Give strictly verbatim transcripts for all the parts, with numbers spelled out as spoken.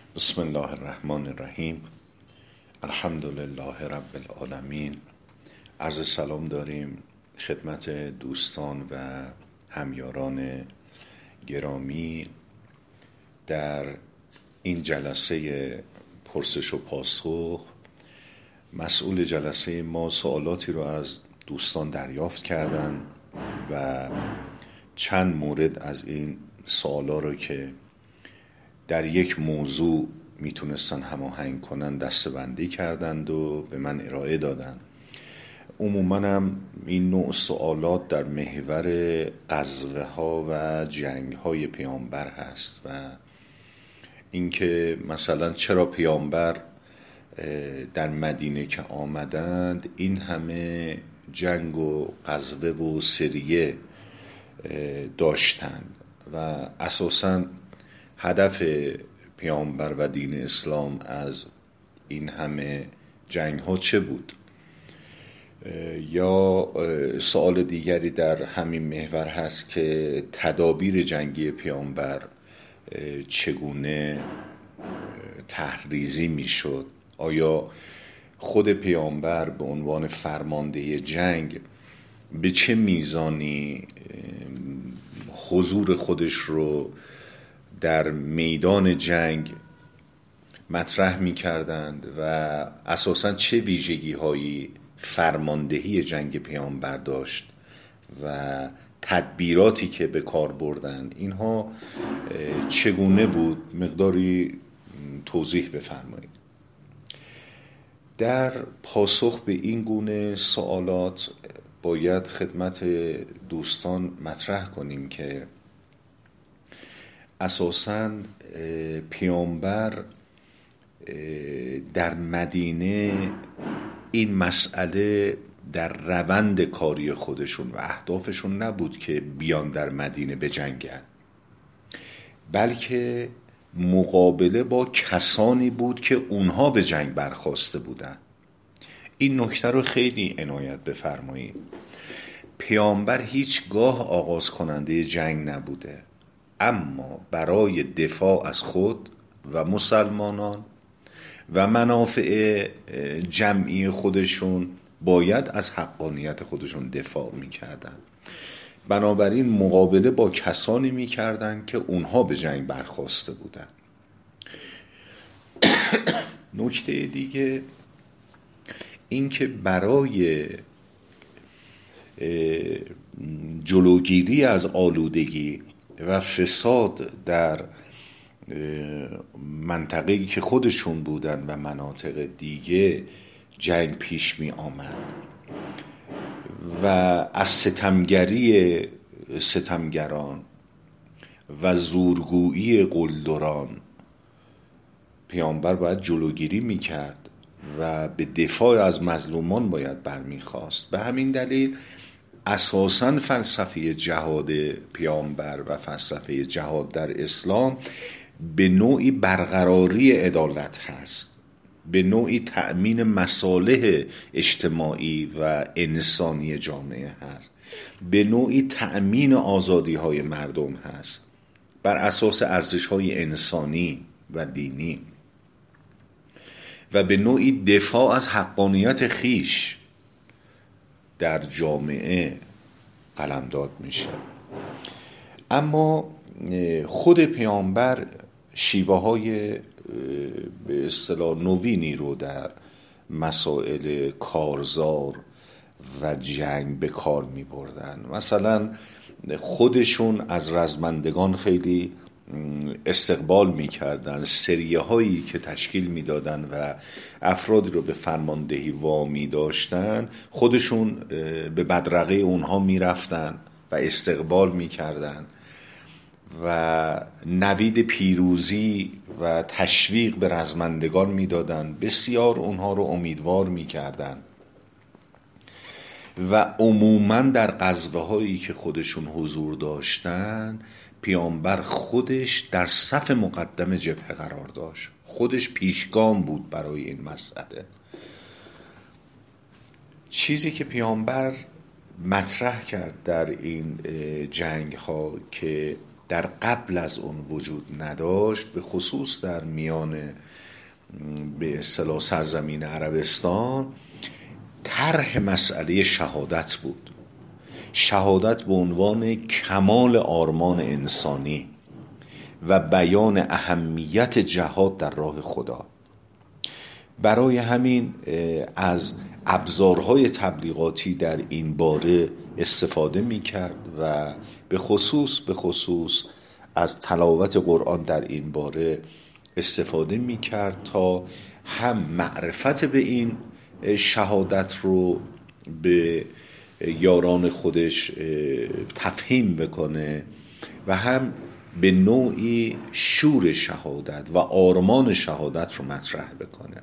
بسم الله الرحمن الرحیم. الحمد لله رب العالمین. عرض سلام داریم خدمت دوستان و همیاران گرامی در این جلسه پرسش و پاسخ. مسئول جلسه ما سوالاتی رو از دوستان دریافت کردن و چند مورد از این سوالا رو که در یک موضوع میتونستن هماهنگ کنن دسته‌بندی کردند و به من ارائه دادن. عموماً هم این نوع سوالات در محور غزوه ها و جنگ های پیامبر هست و اینکه مثلا چرا پیامبر در مدینه که آمدند این همه جنگ و غزوه و سریه داشتند و اساساً هدف پیامبر و دین اسلام از این همه جنگ ها چه بود؟ یا سوال دیگری در همین محور هست که تدابیر جنگی پیامبر چگونه تحریزی می شد؟ آیا خود پیامبر به عنوان فرمانده جنگ به چه میزانی حضور خودش رو در میدان جنگ مطرح می کردند و اساساً چه ویژگی هایی فرماندهی جنگ پیامبر داشت و تدبیراتی که به کار بردن اینها چگونه بود؟ مقداری توضیح بفرمایید. در پاسخ به این گونه سوالات باید خدمت دوستان مطرح کنیم که اساساً پیامبر در مدینه این مسئله در روند کاری خودشون و اهدافشون نبود که بیان در مدینه بجنگن، بلکه مقابله با کسانی بود که اونها به جنگ برخاسته بودن. این نکته رو خیلی عنایت بفرمایید. پیامبر هیچگاه آغاز کننده جنگ نبوده، اما برای دفاع از خود و مسلمانان و منافع جمعی خودشون باید از حقانیت خودشون دفاع میکردن. بنابراین مقابله با کسانی میکردن که اونها به جنگ برخاسته بودن. نکته دیگه این که برای جلوگیری از آلودگی و فساد در منطقه‌ای که خودشون بودن و مناطق دیگه جنگ پیش می آمد و از ستمگری ستمگران و زورگویی قلدران پیامبر باید جلوگیری می کرد و به دفاع از مظلومان باید برمی خواست. به همین دلیل اساساً فلسفه جهاد پیامبر و فلسفه جهاد در اسلام به نوعی برقراری عدالت هست، به نوعی تأمین مصالح اجتماعی و انسانی جامعه هست، به نوعی تأمین آزادی های مردم هست بر اساس ارزش های انسانی و دینی و به نوعی دفاع از حقانیت خیش در جامعه قلمداد میشه. اما خود پیامبر شیوه های به اصطلاح نوینی رو در مسائل کارزار و جنگ به کار می بردن. مثلا خودشون از رزمندگان خیلی استقبال می کردن، سریه هایی که تشکیل می دادن و افرادی رو به فرماندهی وامی داشتن خودشون به بدرقه اونها می رفتن و استقبال می کردن و نوید پیروزی و تشویق به رزمندگان می دادن، بسیار اونها رو امیدوار می کردن و عموماً در غزوه هایی که خودشون حضور داشتن پیامبر خودش در صف مقدم جبهه قرار داشت، خودش پیشگام بود برای این مسئله. چیزی که پیامبر مطرح کرد در این جنگ ها که در قبل از اون وجود نداشت، به خصوص در میان به اصطلاح سرزمین عربستان، طرح مسئله شهادت بود. شهادت به عنوان کمال آرمان انسانی و بیان اهمیت جهاد در راه خدا. برای همین از ابزارهای تبلیغاتی در این باره استفاده می کرد و به خصوص به خصوص از تلاوت قرآن در این باره استفاده می کرد تا هم معرفت به این شهادت رو به یاران خودش تفهیم بکنه و هم به نوعی شور شهادت و آرمان شهادت رو مطرح بکنه.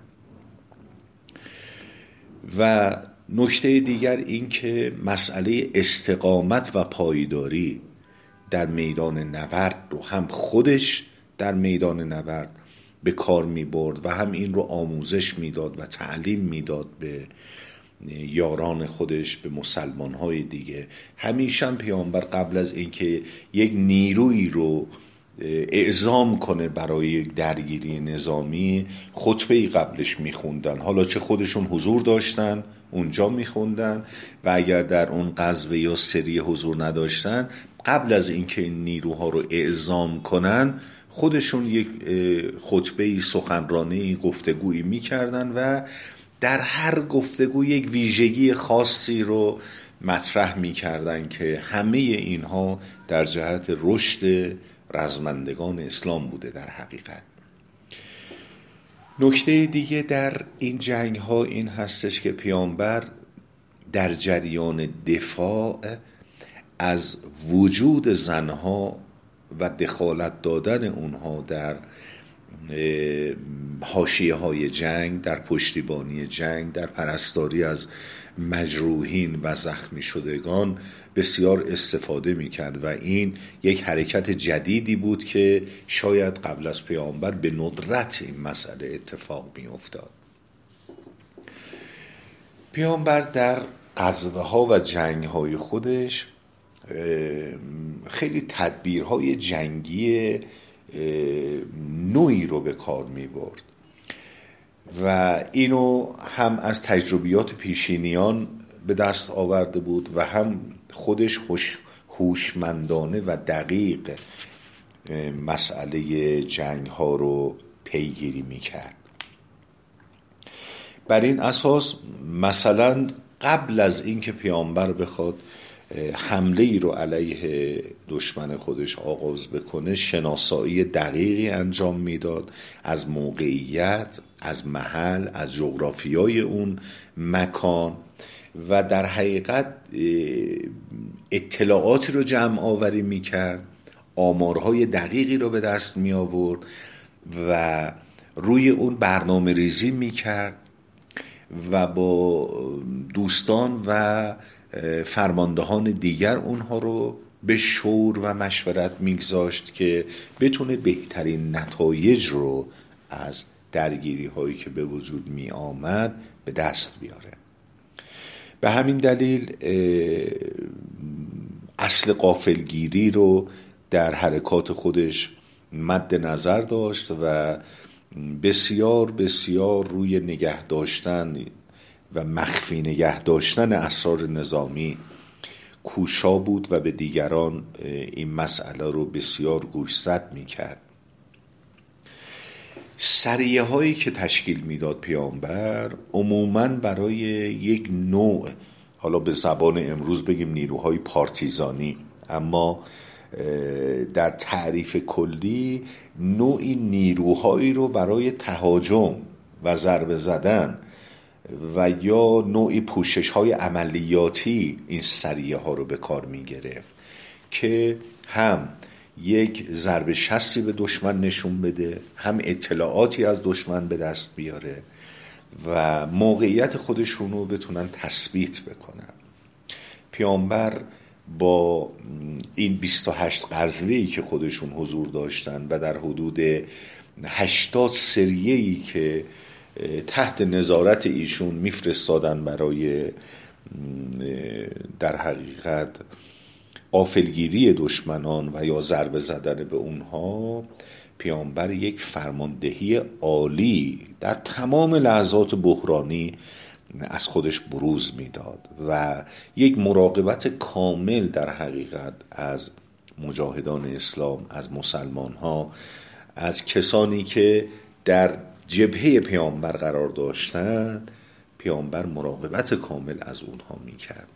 و نکته دیگر این که مسئله استقامت و پایداری در میدان نبرد رو هم خودش در میدان نبرد به کار می برد و هم این رو آموزش میداد و تعلیم میداد به یاران خودش، به مسلمان‌های دیگه. همیشه پیامبر قبل از اینکه یک نیرویی رو اعزام کنه برای یک درگیری نظامی، خطبه‌ای قبلش میخوندن. حالا چه خودشون حضور داشتن اونجا میخوندن و اگر در اون غزوه یا سری حضور نداشتن، قبل از اینکه این نیروها رو اعزام کنن خودشون یک خطبه‌ای، سخنرانی، گفتگویی میکردن و در هر گفتگو یک ویژگی خاصی رو مطرح میکردن که همه اینها در جهت رشد رزمندگان اسلام بوده. در حقیقت نکته دیگه در این جنگ ها این هستش که پیامبر در جریان دفاع از وجود زنها و دخالت دادن اونها در حاشیه های جنگ، در پشتیبانی جنگ، در پرستاری از مجروحین و زخمی شدگان بسیار استفاده میکرد و این یک حرکت جدیدی بود که شاید قبل از پیامبر به ندرت این مسئله اتفاق میافتاد. پیامبر در غزوه ها و جنگ های خودش خیلی تدبیرهای جنگی نوعی رو به کار می برد و اینو هم از تجربیات پیشینیان به دست آورده بود و هم خودش هوشمندانه و دقیق مسئله جنگ ها رو پیگیری می کرد. بر این اساس مثلا قبل از اینکه پیامبر بخواد حمله ای رو علیه دشمن خودش آغاز بکنه، شناسایی دقیقی انجام میداد از موقعیت، از محل، از جغرافیای اون مکان و در حقیقت اطلاعاتی رو جمع آوری میکرد، آمارهای دقیقی رو به دست می آورد و روی اون برنامه ریزی میکرد و با دوستان و فرماندهان دیگر اونها رو به شور و مشورت میگذاشت که بتونه بهترین نتایج رو از درگیری هایی که به وجود می آمد به دست بیاره. به همین دلیل اصل غافلگیری رو در حرکات خودش مد نظر داشت و بسیار بسیار روی نگه داشتن و مخفی نگه داشتن اسرار نظامی کوشا بود و به دیگران این مسئله رو بسیار گوشزد میکرد. سریه هایی که تشکیل میداد پیامبر عموماً برای یک نوع، حالا به زبان امروز بگیم نیروهای پارتیزانی، اما در تعریف کلی نوعی نیروهایی رو برای تهاجم و ضربه زدن و یا نوعی پوشش های عملیاتی این سریه ها رو به کار می گرفت که هم یک ضربه شستی به دشمن نشون بده، هم اطلاعاتی از دشمن به دست بیاره و موقعیت خودشون رو بتونن تثبیت بکنن. پیامبر با این بیست و هشت غزوه‌ای که خودشون حضور داشتن و در حدود هشتاد سریه‌ای که تحت نظارت ایشون میفرستادن برای در حقیقت غافلگیری دشمنان و یا ضربه زدن به اونها، پیامبر یک فرماندهی عالی در تمام لحظات بحرانی از خودش بروز میداد و یک مراقبت کامل در حقیقت از مجاهدان اسلام، از مسلمان ها، از کسانی که در جبهه پیامبر قرار داشتند، پیامبر مراقبت کامل از اونها میکرد.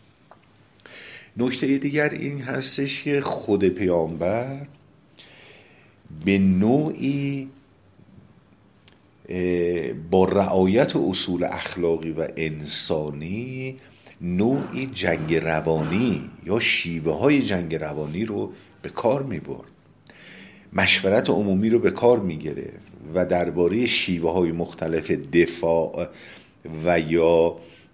نکته دیگر این هستش که خود پیامبر به نوعی با رعایت اصول اخلاقی و انسانی نوعی جنگ روانی یا شیوه های جنگ روانی رو به کار می برد، مشورت عمومی رو به کار می گرفت و درباره شیوه های مختلف دفاع و یا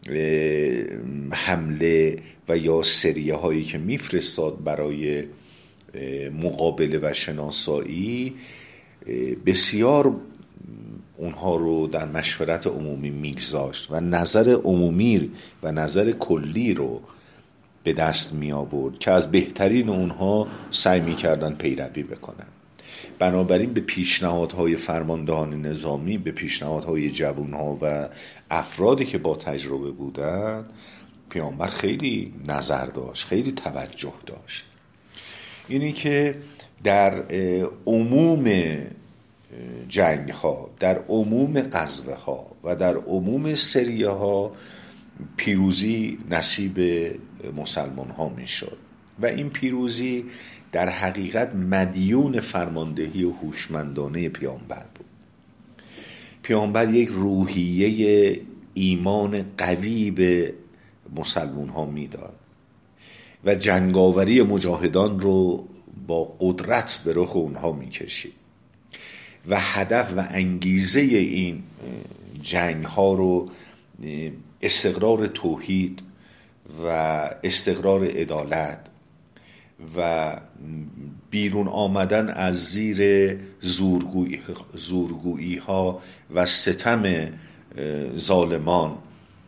حمله و یا سریه هایی که می فرستاد برای مقابله و شناسایی بسیار اونها رو در مشورت عمومی میگذاشت و نظر عمومی و نظر کلی رو به دست می آورد که از بهترین اونها سعی می کردن پیروی بکنن. بنابراین به پیشنهادهای فرماندهان نظامی، به پیشنهادهای جوانها و افرادی که با تجربه بودن، پیامبر خیلی نظر داشت، خیلی توجه داشت. اینی که در عموم جنگ ها، در عموم غزوه ها و در عموم سریه ها پیروزی نصیب مسلمان ها می شد و این پیروزی در حقیقت مدیون فرماندهی و هوشمندانه پیامبر بود. پیامبر یک روحیه ایمان قوی به مسلمان ها می داد و جنگاوری مجاهدان رو با قدرت به رخ اونها می کشید و هدف و انگیزه این جنگ ها رو استقرار توحید و استقرار عدالت و بیرون آمدن از زیر زورگویی, زورگویی ها و ستم ظالمان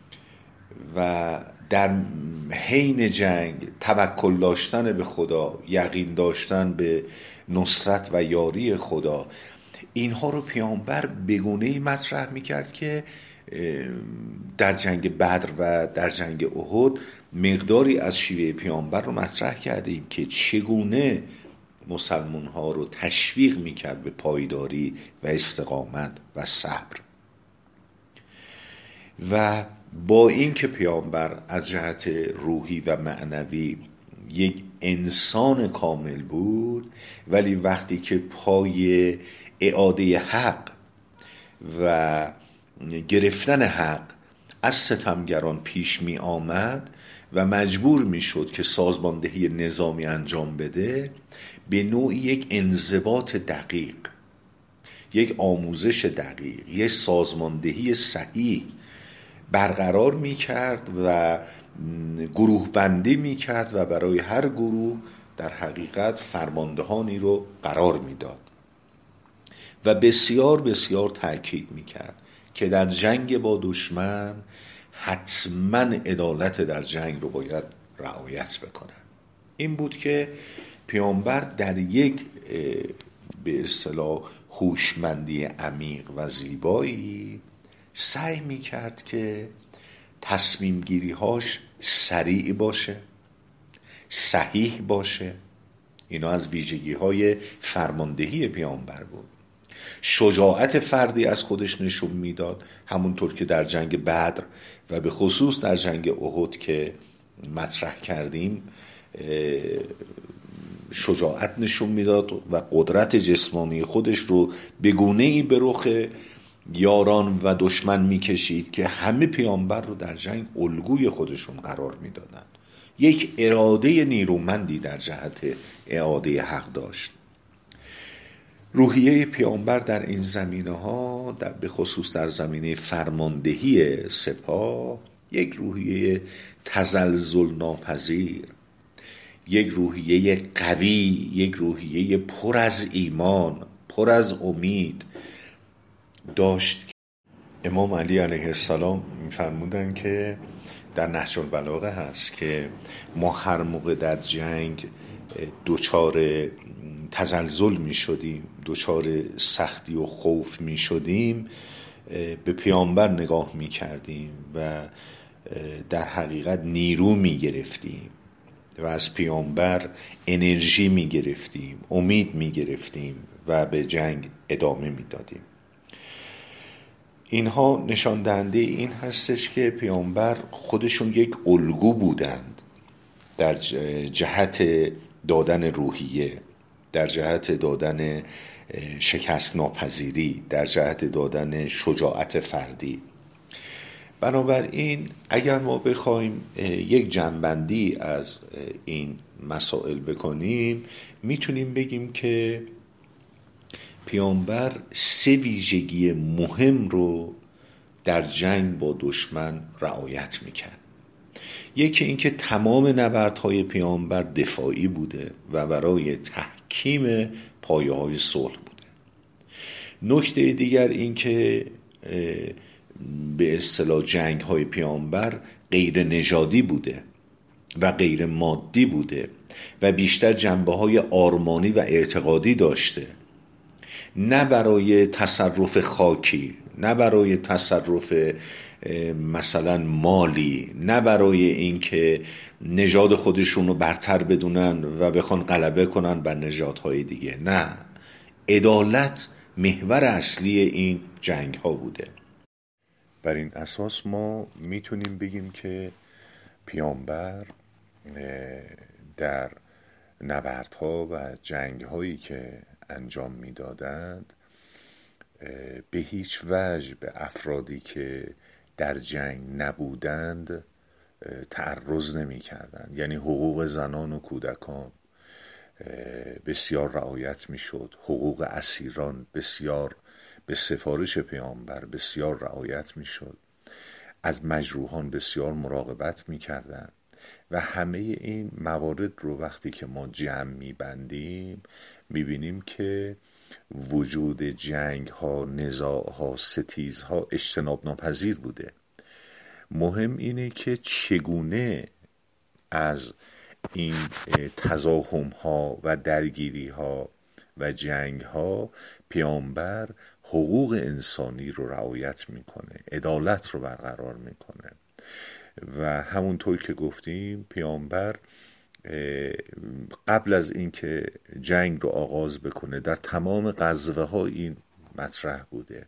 و در حین جنگ توکل داشتن به خدا، یقین داشتن به نصرت و یاری خدا، اینها رو پیامبر بگونه‌ای مطرح میکرد که در جنگ بدر و در جنگ احد مقداری از شیوه پیامبر رو مطرح کردیم که چگونه مسلمان ها رو تشویق میکرد به پایداری و استقامت و صبر. و با این که پیامبر از جهت روحی و معنوی یک انسان کامل بود، ولی وقتی که پای اعاده حق و گرفتن حق از ستمگران پیش می آمد و مجبور می شد که سازماندهی نظامی انجام بده، به نوعی یک انضباط دقیق، یک آموزش دقیق، یک سازماندهی صحیح برقرار می کرد و گروه بندی می کرد و برای هر گروه در حقیقت فرماندهانی رو قرار می داد و بسیار بسیار تأکید می کرد که در جنگ با دشمن حتما عدالت در جنگ رو باید رعایت بکنن. این بود که پیامبر در یک به اصطلاح هوشمندی عمیق و زیبایی سعی می کرد که تصمیم گیری هاش سریع باشه، صحیح باشه. اینا از ویژگی های فرماندهی پیامبر بود. شجاعت فردی از خودش نشون میداد، همونطور که در جنگ بدر و به خصوص در جنگ احد که مطرح کردیم شجاعت نشون میداد و قدرت جسمانی خودش رو به گونه‌ای به رخ یاران و دشمن میکشید که همه پیامبر رو در جنگ الگوی خودشون قرار میدادن. یک اراده نیرومندی در جهت اعاده حق داشت. روحیه پیامبر در این زمینه ها، در به خصوص در زمینه فرماندهی سپاه، یک روحیه تزلزل ناپذیر، یک روحیه قوی، یک روحیه پر از ایمان، پر از امید داشت. امام علی علیه السلام می‌فرمودند که در نهج البلاغه هست که ما هر موقع در جنگ دوچار تزلزل می شدیم، دوچار سختی و خوف می شدیم، به پیامبر نگاه می کردیم و در حقیقت نیرو می گرفتیم و از پیامبر انرژی می گرفتیم، امید می گرفتیم و به جنگ ادامه می دادیم. اینها نشان دهنده این هستش که پیامبر خودشون یک الگو بودند در جهت دادن روحیه، در جهت دادن شکست ناپذیری، در جهت دادن شجاعت فردی. بنابراین اگر ما بخوایم یک جنبندی از این مسائل بکنیم، میتونیم بگیم که پیامبر سه ویژگی مهم رو در جنگ با دشمن رعایت میکرد. یکی اینکه تمام نبردهای پیامبر دفاعی بوده و برای تحکیم پایه‌های صلح بوده. نکته دیگر اینکه به اصطلاح جنگ‌های پیامبر غیر نژادی بوده و غیر مادی بوده و بیشتر جنبه‌های آرمانی و اعتقادی داشته، نه برای تصرف خاکی، نه برای تصرف مثلا مالی، نه برای اینکه نژاد خودشون رو برتر بدونن و بخوان غلبه کنن بر نژادهای دیگه. نه، عدالت محور اصلی این جنگ ها بوده. بر این اساس ما میتونیم بگیم که پیامبر در نبردها و جنگ هایی که انجام میدادند به هیچ وجه به افرادی که در جنگ نبودند تعرض نمی کردند. یعنی حقوق زنان و کودکان بسیار رعایت می شد، حقوق اسیران بسیار به سفارش پیامبر بسیار رعایت می شد، از مجروحان بسیار مراقبت می کردند و همه این موارد رو وقتی که ما جمع می بندیم می بینیم که وجود جنگ ها، نزاع ها، ستیز ها اجتناب ناپذیر بوده. مهم اینه که چگونه از این تزاحم ها و درگیری ها و جنگ ها پیامبر حقوق انسانی رو رعایت میکنه، عدالت رو برقرار میکنه و همونطور که گفتیم پیامبر قبل از اینکه جنگ رو آغاز بکنه در تمام غزوه ها این مطرح بوده.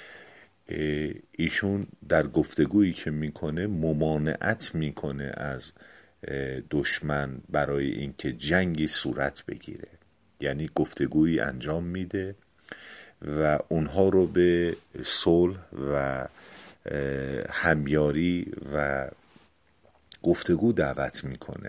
ایشون در گفتگویی که میکنه ممانعت میکنه از دشمن برای اینکه جنگی صورت بگیره، یعنی گفتگویی انجام میده و اونها رو به صلح و همیاری و گفتگو دعوت میکنه.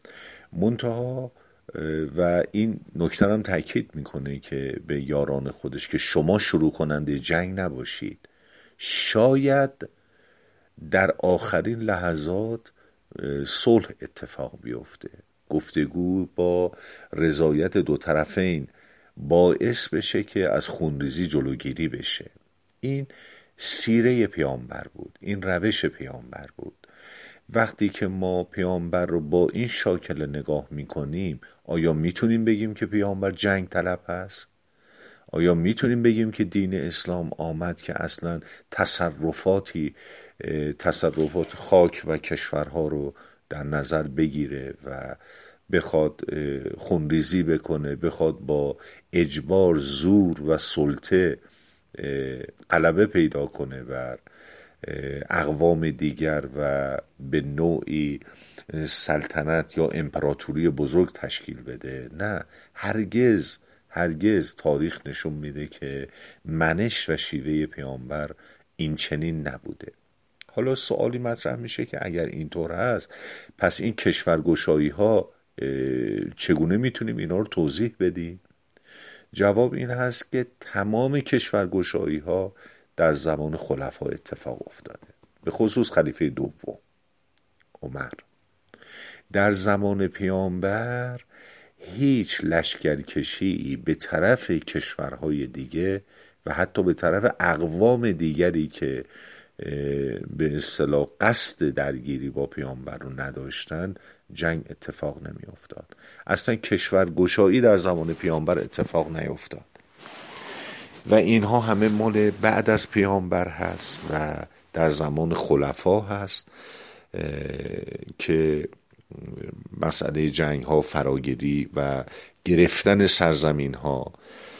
منتها و این نکته هم تاکید میکنه که به یاران خودش که شما شروع کننده جنگ نباشید. شاید در آخرین لحظات صلح اتفاق بیفته، گفتگو با رضایت دو طرفین باعث بشه که از خونریزی جلوگیری بشه. این سیره پیامبر بود، این روش پیامبر بود. وقتی که ما پیامبر رو با این شاکله نگاه میکنیم، آیا میتونیم بگیم که پیامبر جنگ طلب هست؟ آیا میتونیم بگیم که دین اسلام آمد که اصلا تصرفاتی تصرفات خاک و کشورها رو در نظر بگیره و بخواد خونریزی بکنه، بخواد با اجبار، زور و سلطه غلبه پیدا کنه بر اقوام دیگر و به نوعی سلطنت یا امپراتوری بزرگ تشکیل بده؟ نه، هرگز هرگز. تاریخ نشون میده که منش و شیوه پیامبر این چنین نبوده. حالا سوالی مطرح میشه که اگر اینطور هست پس این کشورگشایی ها چگونه میتونیم اینا رو توضیح بدیم؟ جواب این هست که تمام کشورگشایی ها در زمان خلفا اتفاق افتاده، به خصوص خلیفه دوم عمر. در زمان پیامبر هیچ لشکرکشی به طرف کشورهای دیگه و حتی به طرف اقوام دیگری که به اصطلاح قصد درگیری با پیامبر رو نداشتن، جنگ اتفاق نمی افتاد. اصلا کشورگشایی در زمان پیامبر اتفاق نیفتاد و اینها همه مال بعد از پیامبر هست و در زمان خلفا هست که مسئله جنگ ها، فراگیری و گرفتن سرزمین ها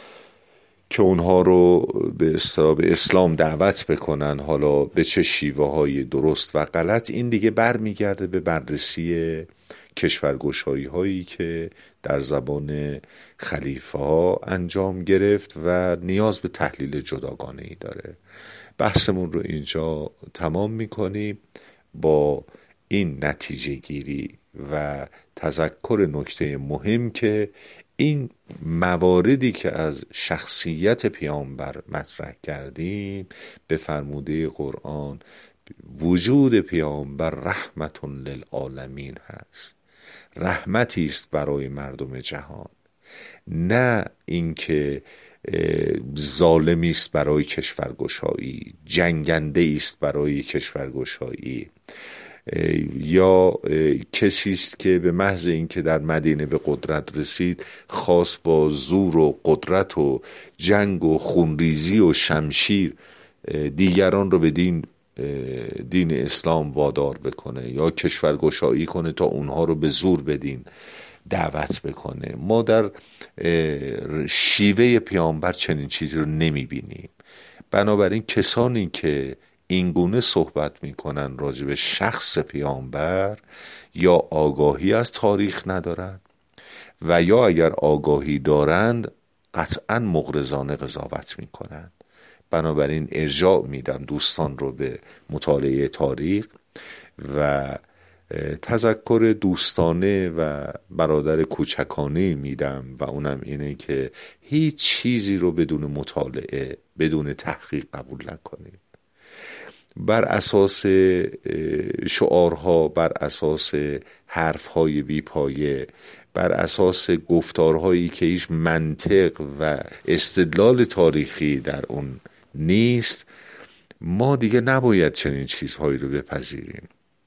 که اونها رو به اصطلاح به اسلام دعوت بکنن، حالا به چه شیوه های درست و غلط، این دیگه برمیگرده به بررسی کشورگشایی هایی که در زبان خلیفه ها انجام گرفت و نیاز به تحلیل جداگانه ای داره. بحثمون رو اینجا تمام میکنیم با این نتیجه گیری و تذکر نکته مهم که این مواردی که از شخصیت پیامبر مطرح کردیم به فرموده قرآن، وجود پیامبر رحمت للعالمین هست، رحمتی است برای مردم جهان، نه اینکه ظالمی است برای کشورگشایی، جنگنده است برای کشورگشایی، یا کسی است که به محض اینکه در مدینه به قدرت رسید خواست با زور و قدرت و جنگ و خونریزی و شمشیر دیگران رو به دین دین اسلام وادار بکنه یا کشورگشایی کنه تا اونها رو به زور به دین دعوت بکنه. ما در شیوه پیامبر چنین چیزی رو نمی بینیم. بنابراین کسانی که این گونه صحبت میکنن راجع به شخص پیامبر یا آگاهی از تاریخ ندارند و یا اگر آگاهی دارند قطعا مغرضانه قضاوت میکنند. بنابراین ارجاع میدم دوستان رو به مطالعه تاریخ و تذکر دوستانه و برادر کوچکانه میدم و اونم اینه که هیچ چیزی رو بدون مطالعه، بدون تحقیق قبول نکنید. بر اساس شعارها، بر اساس حرفهای بیپایه، بر اساس گفتارهایی که هیچ منطق و استدلال تاریخی در اون نیست، ما دیگه نباید چنین چیزهایی رو بپذیریم.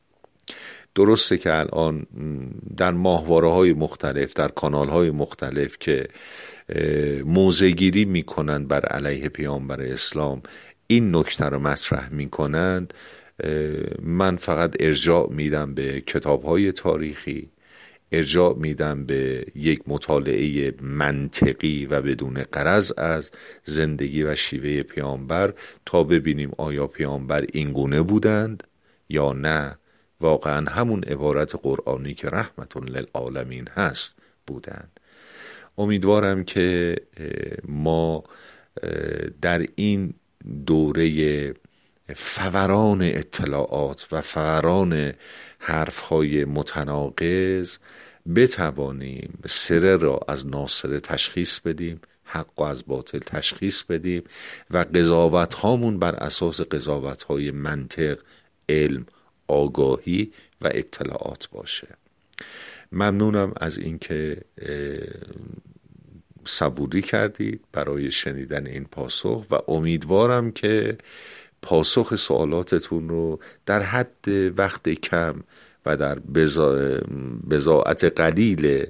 درسته که الان در ماهواره‌های مختلف، در کانال‌های مختلف که موضع‌گیری میکنن بر علیه پیامبر اسلام این نکته رو مطرح میکنند، من فقط ارجاع میدم به کتاب‌های تاریخی، ارجاع میدم به یک مطالعه منطقی و بدون غرض از زندگی و شیوه پیامبر تا ببینیم آیا پیامبر این گونه بودند یا نه واقعا همون عبارت قرآنی که رحمت للعالمین هست بودند. امیدوارم که ما در این دوره فوران اطلاعات و فوران حرفهای متناقض بتوانیم سره را از ناسره تشخیص بدیم، حق و از باطل تشخیص بدیم و قضاوت هامون بر اساس قضاوت های منطق، علم، آگاهی و اطلاعات باشه. ممنونم از اینکه صبوری کردید برای شنیدن این پاسخ و امیدوارم که پاسخ سوالاتتون رو در حد وقت کم و در بضاعت قلیل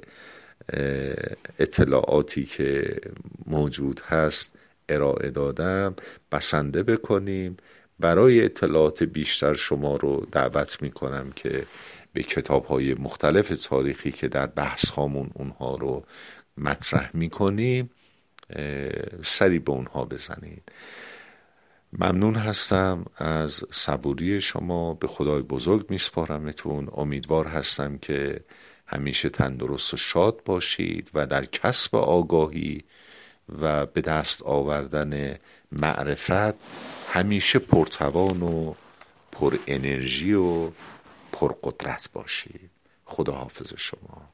اطلاعاتی که موجود هست ارائه دادم بسنده بکنیم. برای اطلاعات بیشتر شما رو دعوت میکنم که به کتاب‌های مختلف تاریخی که در بحث هامون اونها رو مطرح میکنیم سری به اونها بزنید. ممنون هستم از صبوری شما، به خدای بزرگ میسپارمتون. امیدوار هستم که همیشه تندرست و شاد باشید و در کسب آگاهی و به دست آوردن معرفت همیشه پرتوان و پر انرژی و پر قدرت باشید. خدا حافظ شما.